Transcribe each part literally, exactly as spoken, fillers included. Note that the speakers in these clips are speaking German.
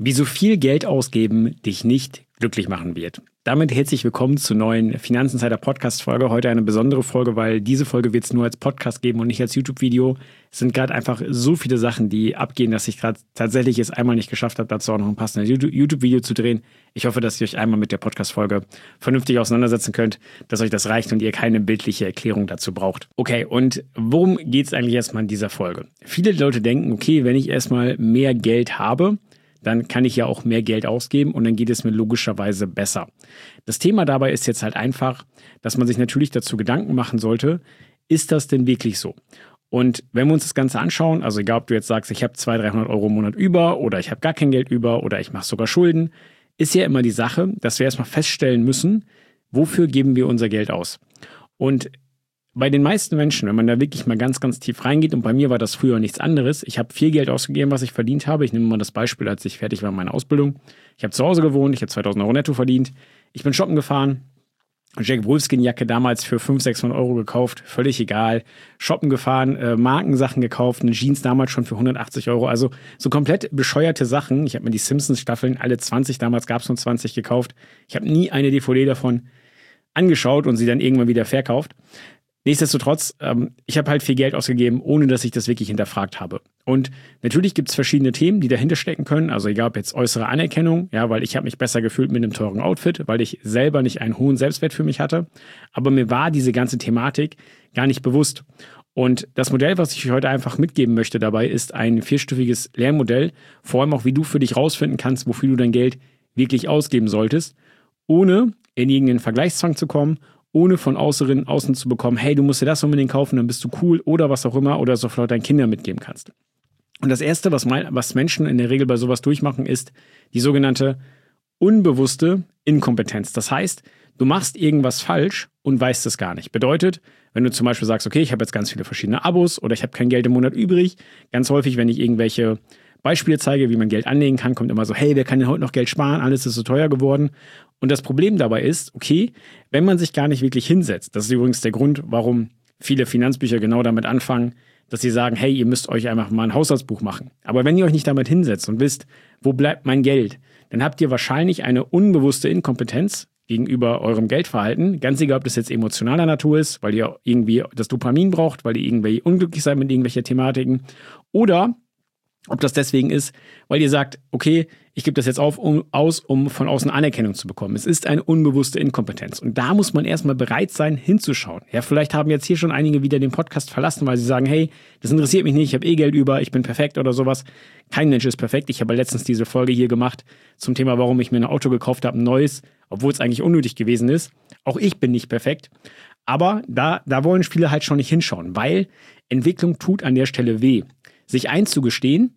Wie so viel Geld ausgeben dich nicht glücklich machen wird. Damit herzlich willkommen zur neuen Finanzinsider Podcast-Folge. Heute eine besondere Folge, weil diese Folge wird es nur als Podcast geben und nicht als YouTube-Video. Es sind gerade einfach so viele Sachen, die abgehen, dass ich gerade tatsächlich es einmal nicht geschafft habe, dazu auch noch ein passendes YouTube-Video zu drehen. Ich hoffe, dass ihr euch einmal mit der Podcast-Folge vernünftig auseinandersetzen könnt, dass euch das reicht und ihr keine bildliche Erklärung dazu braucht. Okay, und worum geht es eigentlich erstmal in dieser Folge? Viele Leute denken, okay, wenn ich erstmal mehr Geld habe, dann kann ich ja auch mehr Geld ausgeben und dann geht es mir logischerweise besser. Das Thema dabei ist jetzt halt einfach, dass man sich natürlich dazu Gedanken machen sollte, ist das denn wirklich so? Und wenn wir uns das Ganze anschauen, also egal ob du jetzt sagst, ich habe zweihundert, dreihundert Euro im Monat über oder ich habe gar kein Geld über oder ich mache sogar Schulden, ist ja immer die Sache, dass wir erstmal feststellen müssen, wofür geben wir unser Geld aus? Und bei den meisten Menschen, wenn man da wirklich mal ganz, ganz tief reingeht, und bei mir war das früher nichts anderes, ich habe viel Geld ausgegeben, was ich verdient habe. Ich nehme mal das Beispiel, als ich fertig war mit meiner Ausbildung. Ich habe zu Hause gewohnt, ich habe zweitausend Euro netto verdient. Ich bin shoppen gefahren, Jack Wolfskin-Jacke damals für fünfhundert, sechshundert Euro gekauft, völlig egal. Shoppen gefahren, äh, Markensachen gekauft, eine Jeans damals schon für hundertachtzig Euro. Also so komplett bescheuerte Sachen. Ich habe mir die Simpsons-Staffeln, alle zwanzig, damals gab es nur zwanzig, gekauft. Ich habe nie eine D V D davon angeschaut und sie dann irgendwann wieder verkauft. Nichtsdestotrotz, ähm, ich habe halt viel Geld ausgegeben, ohne dass ich das wirklich hinterfragt habe. Und natürlich gibt es verschiedene Themen, die dahinter stecken können. Also egal ob jetzt äußere Anerkennung, ja, weil ich habe mich besser gefühlt mit einem teuren Outfit, weil ich selber nicht einen hohen Selbstwert für mich hatte. Aber mir war diese ganze Thematik gar nicht bewusst. Und das Modell, was ich euch heute einfach mitgeben möchte dabei, ist ein vierstufiges Lernmodell. Vor allem auch, wie du für dich rausfinden kannst, wofür du dein Geld wirklich ausgeben solltest, ohne in irgendeinen Vergleichszwang zu kommen, ohne von außen, außen zu bekommen, hey, du musst dir das unbedingt kaufen, dann bist du cool oder was auch immer oder sofort deinen Kindern mitgeben kannst. Und das Erste, was, mein, was Menschen in der Regel bei sowas durchmachen, ist die sogenannte unbewusste Inkompetenz. Das heißt, du machst irgendwas falsch und weißt es gar nicht. Bedeutet, wenn du zum Beispiel sagst, okay, ich habe jetzt ganz viele verschiedene Abos oder ich habe kein Geld im Monat übrig, ganz häufig, wenn ich irgendwelche Beispiele zeige, wie man Geld anlegen kann, kommt immer so, hey, wer kann denn heute noch Geld sparen? Alles ist so teuer geworden. Und das Problem dabei ist, okay, wenn man sich gar nicht wirklich hinsetzt, das ist übrigens der Grund, warum viele Finanzbücher genau damit anfangen, dass sie sagen, hey, ihr müsst euch einfach mal ein Haushaltsbuch machen. Aber wenn ihr euch nicht damit hinsetzt und wisst, wo bleibt mein Geld, dann habt ihr wahrscheinlich eine unbewusste Inkompetenz gegenüber eurem Geldverhalten. Ganz egal, ob das jetzt emotionaler Natur ist, weil ihr irgendwie das Dopamin braucht, weil ihr irgendwie unglücklich seid mit irgendwelchen Thematiken, oder ob das deswegen ist, weil ihr sagt, okay, ich gebe das jetzt auf, um, aus, um von außen Anerkennung zu bekommen. Es ist eine unbewusste Inkompetenz. Und da muss man erstmal bereit sein, hinzuschauen. Ja, vielleicht haben jetzt hier schon einige wieder den Podcast verlassen, weil sie sagen, hey, das interessiert mich nicht, ich habe eh Geld über, ich bin perfekt oder sowas. Kein Mensch ist perfekt. Ich habe letztens diese Folge hier gemacht zum Thema, warum ich mir ein Auto gekauft habe, ein neues, obwohl es eigentlich unnötig gewesen ist. Auch ich bin nicht perfekt. Aber da, da wollen viele halt schon nicht hinschauen, weil Entwicklung tut an der Stelle weh. Sich einzugestehen,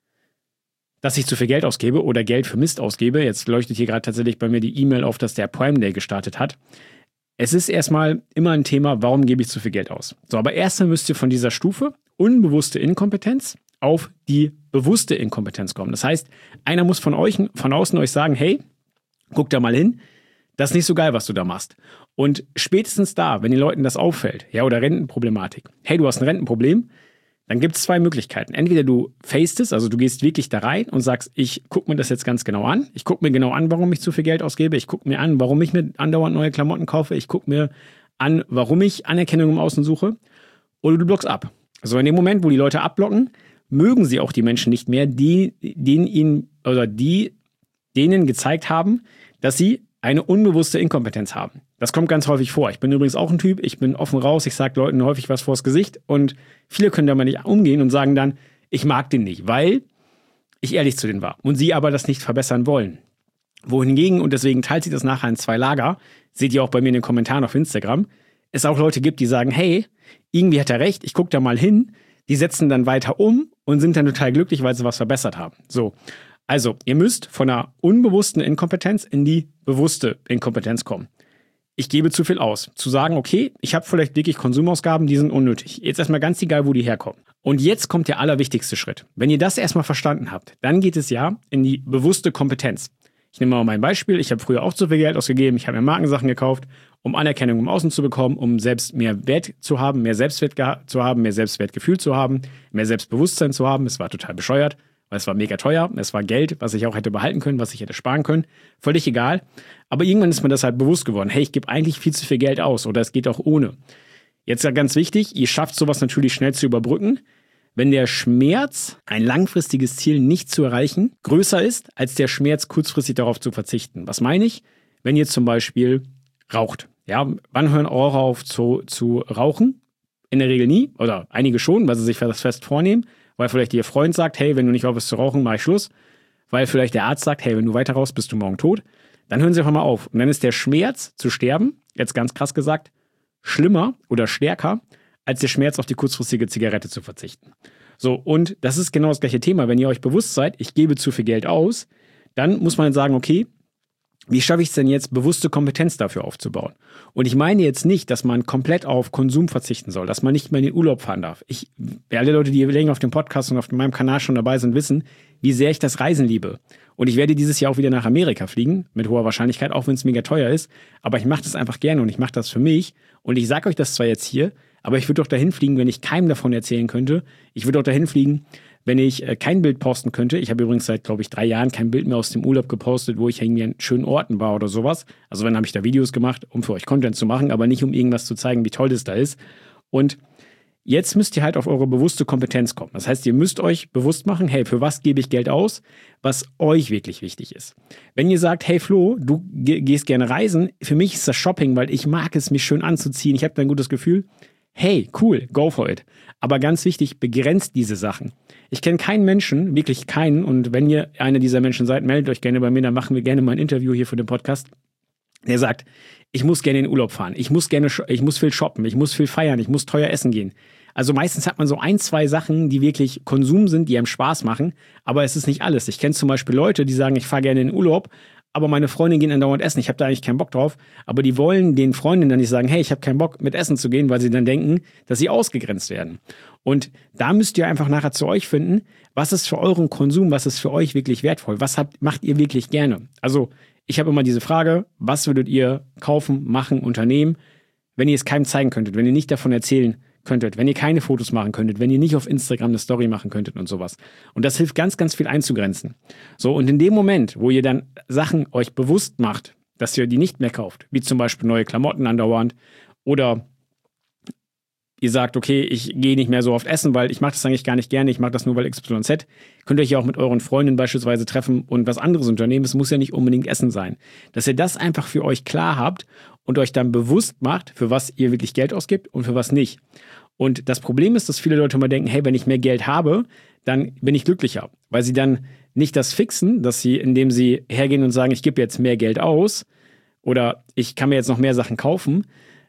dass ich zu viel Geld ausgebe oder Geld für Mist ausgebe. Jetzt leuchtet hier gerade tatsächlich bei mir die E-Mail auf, dass der Prime Day gestartet hat. Es ist erstmal immer ein Thema, warum gebe ich zu viel Geld aus? So, aber erstmal müsst ihr von dieser Stufe unbewusste Inkompetenz auf die bewusste Inkompetenz kommen. Das heißt, einer muss von euch, von außen euch sagen, hey, guck da mal hin, das ist nicht so geil, was du da machst. Und spätestens da, wenn den Leuten das auffällt, ja, oder Rentenproblematik, hey, du hast ein Rentenproblem, dann gibt es zwei Möglichkeiten. Entweder du facest es, also du gehst wirklich da rein und sagst, ich gucke mir das jetzt ganz genau an. Ich gucke mir genau an, warum ich zu viel Geld ausgebe. Ich gucke mir an, warum ich mir andauernd neue Klamotten kaufe. Ich gucke mir an, warum ich Anerkennung im Außen suche. Oder du blockst ab. Also in dem Moment, wo die Leute abblocken, mögen sie auch die Menschen nicht mehr, die denen ihnen oder die denen gezeigt haben, dass sie eine unbewusste Inkompetenz haben. Das kommt ganz häufig vor. Ich bin übrigens auch ein Typ, ich bin offen raus, ich sage Leuten häufig was vors Gesicht und viele können damit nicht umgehen und sagen dann, ich mag den nicht, weil ich ehrlich zu denen war und sie aber das nicht verbessern wollen. Wohingegen, und deswegen teilt sich das nachher in zwei Lager, seht ihr auch bei mir in den Kommentaren auf Instagram, es auch Leute gibt, die sagen, hey, irgendwie hat er recht, ich gucke da mal hin, die setzen dann weiter um und sind dann total glücklich, weil sie was verbessert haben. So. Also, ihr müsst von einer unbewussten Inkompetenz in die bewusste Inkompetenz kommen. Ich gebe zu viel aus. Zu sagen, okay, ich habe vielleicht wirklich Konsumausgaben, die sind unnötig. Jetzt erstmal ganz egal, wo die herkommen. Und jetzt kommt der allerwichtigste Schritt. Wenn ihr das erstmal verstanden habt, dann geht es ja in die bewusste Kompetenz. Ich nehme mal mein Beispiel. Ich habe früher auch zu viel Geld ausgegeben. Ich habe mir Markensachen gekauft, um Anerkennung im Außen zu bekommen, um selbst mehr Wert zu haben, mehr Selbstwert zu haben, mehr Selbstwertgefühl zu haben, mehr Selbstbewusstsein zu haben. Es war total bescheuert, weil es war mega teuer, es war Geld, was ich auch hätte behalten können, was ich hätte sparen können, völlig egal. Aber irgendwann ist mir das halt bewusst geworden, hey, ich gebe eigentlich viel zu viel Geld aus oder es geht auch ohne. Jetzt ja ganz wichtig, ihr schafft sowas natürlich schnell zu überbrücken, wenn der Schmerz, ein langfristiges Ziel nicht zu erreichen, größer ist, als der Schmerz, kurzfristig darauf zu verzichten. Was meine ich? Wenn ihr zum Beispiel raucht. Ja, wann hören Raucher auf zu, zu rauchen? In der Regel nie. Oder einige schon, weil sie sich das fest vornehmen. Weil vielleicht ihr Freund sagt, hey, wenn du nicht aufhörst zu rauchen, mach ich Schluss. Weil vielleicht der Arzt sagt, hey, wenn du weiter rauchst, bist du morgen tot. Dann hören sie einfach mal auf. Und dann ist der Schmerz zu sterben, jetzt ganz krass gesagt, schlimmer oder stärker, als der Schmerz auf die kurzfristige Zigarette zu verzichten. So, und das ist genau das gleiche Thema. Wenn ihr euch bewusst seid, ich gebe zu viel Geld aus, dann muss man sagen, okay, wie schaffe ich es denn jetzt, bewusste Kompetenz dafür aufzubauen? Und ich meine jetzt nicht, dass man komplett auf Konsum verzichten soll, dass man nicht mehr in den Urlaub fahren darf. Ich, alle Leute, die länger auf dem Podcast und auf meinem Kanal schon dabei sind, wissen, wie sehr ich das Reisen liebe. Und ich werde dieses Jahr auch wieder nach Amerika fliegen, mit hoher Wahrscheinlichkeit, auch wenn es mega teuer ist. Aber ich mache das einfach gerne und ich mache das für mich. Und ich sage euch das zwar jetzt hier, aber ich würde doch dahin fliegen, wenn ich keinem davon erzählen könnte. Ich würde doch dahin fliegen, wenn ich äh, kein Bild posten könnte. Ich habe übrigens seit, glaube ich, drei Jahren kein Bild mehr aus dem Urlaub gepostet, wo ich irgendwie an schönen Orten war oder sowas. Also wenn habe ich da Videos gemacht, um für euch Content zu machen, aber nicht um irgendwas zu zeigen, wie toll das da ist. Und jetzt müsst ihr halt auf eure bewusste Kompetenz kommen. Das heißt, ihr müsst euch bewusst machen, hey, für was gebe ich Geld aus, was euch wirklich wichtig ist. Wenn ihr sagt, hey Flo, du ge- gehst gerne reisen, für mich ist das Shopping, weil ich mag es, mich schön anzuziehen, ich habe da ein gutes Gefühl. Hey, cool, go for it. Aber ganz wichtig, begrenzt diese Sachen. Ich kenne keinen Menschen, wirklich keinen, und wenn ihr einer dieser Menschen seid, meldet euch gerne bei mir, dann machen wir gerne mal ein Interview hier für den Podcast, der sagt, ich muss gerne in den Urlaub fahren, ich muss gerne, ich muss viel shoppen, ich muss viel feiern, ich muss teuer essen gehen. Also meistens hat man so ein, zwei Sachen, die wirklich Konsum sind, die einem Spaß machen, aber es ist nicht alles. Ich kenne zum Beispiel Leute, die sagen, ich fahre gerne in den Urlaub, aber meine Freundinnen gehen andauernd essen. Ich habe da eigentlich keinen Bock drauf. Aber die wollen den Freundinnen dann nicht sagen, hey, ich habe keinen Bock mit essen zu gehen, weil sie dann denken, dass sie ausgegrenzt werden. Und da müsst ihr einfach nachher zu euch finden, was ist für euren Konsum, was ist für euch wirklich wertvoll? Was habt, macht ihr wirklich gerne? Also ich habe immer diese Frage, was würdet ihr kaufen, machen, unternehmen, wenn ihr es keinem zeigen könntet, wenn ihr nicht davon erzählen könntet, wenn ihr keine Fotos machen könntet, wenn ihr nicht auf Instagram eine Story machen könntet und sowas. Und das hilft ganz, ganz viel einzugrenzen. So, und in dem Moment, wo ihr dann Sachen euch bewusst macht, dass ihr die nicht mehr kauft, wie zum Beispiel neue Klamotten andauernd oder ihr sagt, okay, ich gehe nicht mehr so oft essen, weil ich mache das eigentlich gar nicht gerne, ich mache das nur, weil X Y Z, könnt ihr euch ja auch mit euren Freundinnen beispielsweise treffen und was anderes unternehmen. Es muss ja nicht unbedingt Essen sein. Dass ihr das einfach für euch klar habt und euch dann bewusst macht, für was ihr wirklich Geld ausgibt und für was nicht. Und das Problem ist, dass viele Leute immer denken, hey, wenn ich mehr Geld habe, dann bin ich glücklicher. Weil sie dann nicht das fixen, dass sie, indem sie hergehen und sagen, ich gebe jetzt mehr Geld aus oder ich kann mir jetzt noch mehr Sachen kaufen.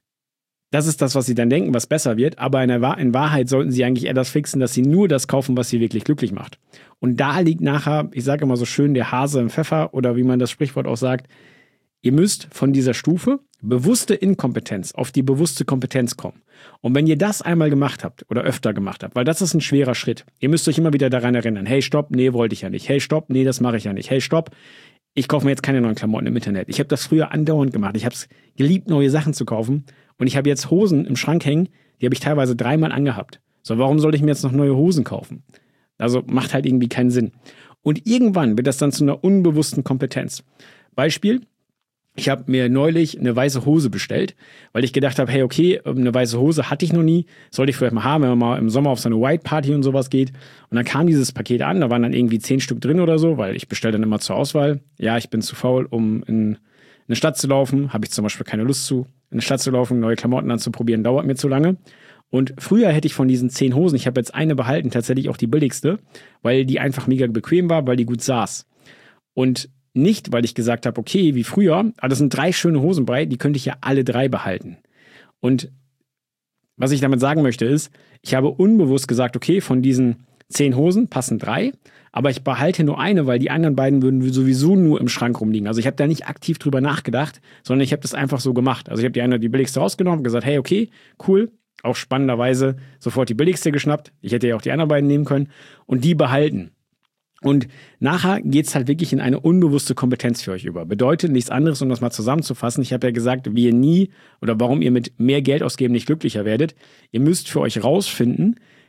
Das ist das, was sie dann denken, was besser wird. Aber in, der Wahr- in Wahrheit sollten sie eigentlich eher das fixen, dass sie nur das kaufen, was sie wirklich glücklich macht. Und da liegt nachher, ich sage immer so schön, der Hase im Pfeffer oder wie man das Sprichwort auch sagt, ihr müsst von dieser Stufe bewusste Inkompetenz auf die bewusste Kompetenz kommen. Und wenn ihr das einmal gemacht habt oder öfter gemacht habt, weil das ist ein schwerer Schritt, ihr müsst euch immer wieder daran erinnern, hey, stopp, nee, wollte ich ja nicht. Hey, stopp, nee, das mache ich ja nicht. Hey, stopp, ich kaufe mir jetzt keine neuen Klamotten im Internet. Ich habe das früher andauernd gemacht. Ich habe es geliebt, neue Sachen zu kaufen. Und ich habe jetzt Hosen im Schrank hängen, die habe ich teilweise dreimal angehabt. So, warum sollte ich mir jetzt noch neue Hosen kaufen? Also macht halt irgendwie keinen Sinn. Und irgendwann wird das dann zu einer unbewussten Kompetenz. Beispiel, ich habe mir neulich eine weiße Hose bestellt, weil ich gedacht habe, hey, okay, eine weiße Hose hatte ich noch nie, sollte ich vielleicht mal haben, wenn man mal im Sommer auf so eine White Party und sowas geht. Und dann kam dieses Paket an, da waren dann irgendwie zehn Stück drin oder so, weil ich bestelle dann immer zur Auswahl. Ja, ich bin zu faul, um in eine Stadt zu laufen, habe ich zum Beispiel keine Lust zu. In eine Stadt zu laufen, neue Klamotten anzuprobieren, dauert mir zu lange. Und früher hätte ich von diesen zehn Hosen, ich habe jetzt eine behalten, tatsächlich auch die billigste, weil die einfach mega bequem war, weil die gut saß. Und nicht, weil ich gesagt habe, okay, wie früher, aber das sind drei schöne Hosen bei, die könnte ich ja alle drei behalten. Und was ich damit sagen möchte ist, ich habe unbewusst gesagt, okay, von diesen zehn Hosen passen drei, aber ich behalte nur eine, weil die anderen beiden würden sowieso nur im Schrank rumliegen. Also ich habe da nicht aktiv drüber nachgedacht, sondern ich habe das einfach so gemacht. Also ich habe die eine, die billigste rausgenommen und gesagt, hey, okay, cool, auch spannenderweise sofort die billigste geschnappt. Ich hätte ja auch die anderen beiden nehmen können und die behalten. Und nachher geht es halt wirklich in eine unbewusste Kompetenz für euch über. Bedeutet nichts anderes, um das mal zusammenzufassen. Ich habe ja gesagt, wie ihr nie oder warum ihr mit mehr Geld ausgeben nicht glücklicher werdet. Ihr müsst für euch rausfinden,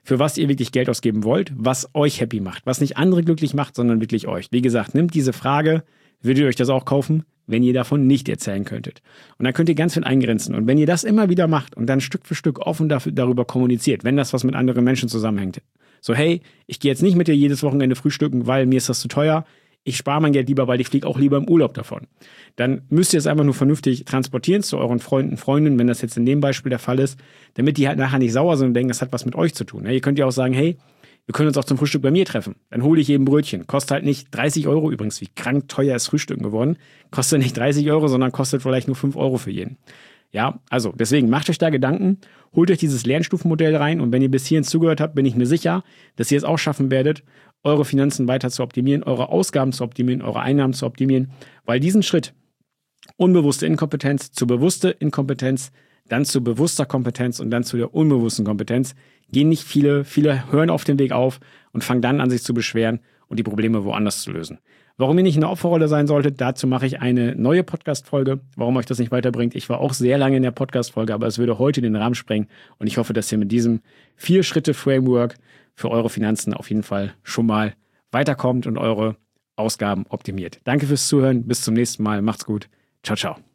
für was ihr wirklich Geld ausgeben wollt, was euch happy macht, was nicht andere glücklich macht, sondern wirklich euch. Wie gesagt, nimmt diese Frage, würdet ihr euch das auch kaufen, wenn ihr davon nicht erzählen könntet. Und dann könnt ihr ganz viel eingrenzen. Und wenn ihr das immer wieder macht und dann Stück für Stück offen dafür, darüber kommuniziert, wenn das was mit anderen Menschen zusammenhängt. So, hey, ich gehe jetzt nicht mit dir jedes Wochenende frühstücken, weil mir ist das zu teuer. Ich spare mein Geld lieber, weil ich fliege auch lieber im Urlaub davon. Dann müsst ihr es einfach nur vernünftig transportieren zu euren Freunden, Freundinnen, wenn das jetzt in dem Beispiel der Fall ist, damit die halt nachher nicht sauer sind und denken, das hat was mit euch zu tun. Ja, ihr könnt ja auch sagen, hey, wir können uns auch zum Frühstück bei mir treffen. Dann hole ich eben Brötchen. Kostet halt nicht dreißig Euro übrigens, wie krank teuer ist Frühstücken geworden. Kostet nicht dreißig Euro, sondern kostet vielleicht nur fünf Euro für jeden. Ja, also deswegen macht euch da Gedanken, holt euch dieses Lernstufenmodell rein und wenn ihr bis hierhin zugehört habt, bin ich mir sicher, dass ihr es auch schaffen werdet, eure Finanzen weiter zu optimieren, eure Ausgaben zu optimieren, eure Einnahmen zu optimieren, weil diesen Schritt, unbewusste Inkompetenz zu bewusste Inkompetenz, dann zu bewusster Kompetenz und dann zu der unbewussten Kompetenz, gehen nicht viele, viele hören auf dem Weg auf und fangen dann an, sich zu beschweren und die Probleme woanders zu lösen. Warum ihr nicht in der Opferrolle sein solltet, dazu mache ich eine neue Podcast-Folge, warum euch das nicht weiterbringt. Ich war auch sehr lange in der Podcast-Folge, aber es würde heute den Rahmen sprengen und ich hoffe, dass ihr mit diesem Vier-Schritte-Framework für eure Finanzen auf jeden Fall schon mal weiterkommt und eure Ausgaben optimiert. Danke fürs Zuhören, bis zum nächsten Mal, macht's gut, ciao, ciao.